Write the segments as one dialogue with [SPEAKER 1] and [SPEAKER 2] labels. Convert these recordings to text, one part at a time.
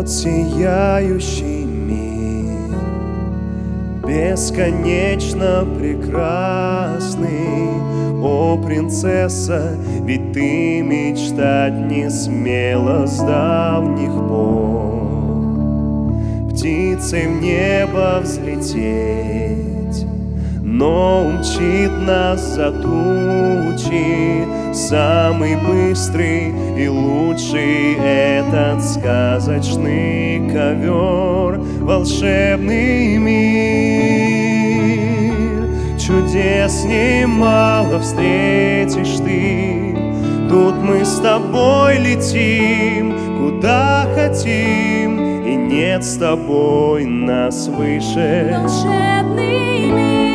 [SPEAKER 1] Вот сияющий мир, бесконечно прекрасный. О, принцесса, ведь ты мечтать не смела с давних пор. Птицей в небо взлететь, но умчит нас за тучи. Самый быстрый и лучший этот сказочный ковер, волшебный мир. Чудес немало встретишь ты, тут мы с тобой летим, куда хотим, и нет с тобой нас выше.
[SPEAKER 2] Волшебный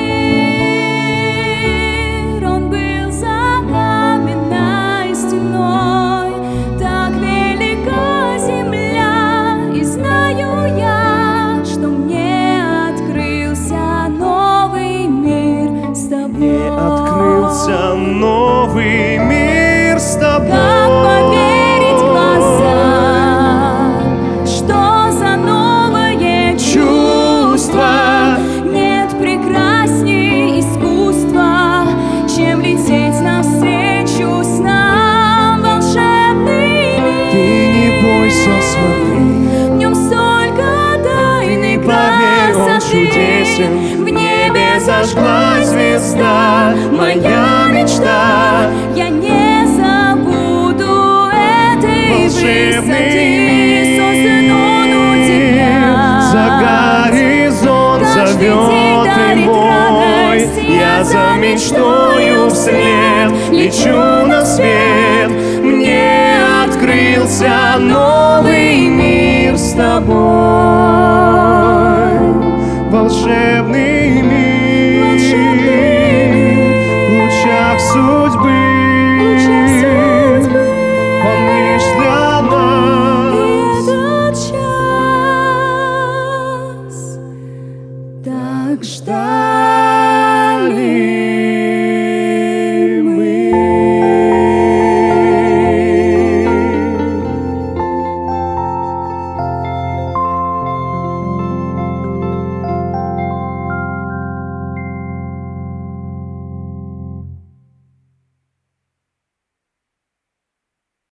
[SPEAKER 2] мир, он был за каменной стеной. Так велика земля, и знаю я, что мне открылся новый мир с тобой.
[SPEAKER 1] Мне открылся новый мир с тобой.
[SPEAKER 2] Как поверить глазам, что за новое чувство? Нет прекрасней искусства, чем лететь навстречу с нам. Волшебный мир,
[SPEAKER 1] Ты не бойся, смотри,
[SPEAKER 2] в нем столько тайны
[SPEAKER 1] поверь, он
[SPEAKER 2] красоты.
[SPEAKER 1] чудесен.
[SPEAKER 2] В небе зажглась звезда, моя мечта. Я не забуду этой высоты, создан он у тебя.
[SPEAKER 1] За горизонт зовет и мой, я за мечтою вслед лечу на свет. Мне открылся новый мир с тобой.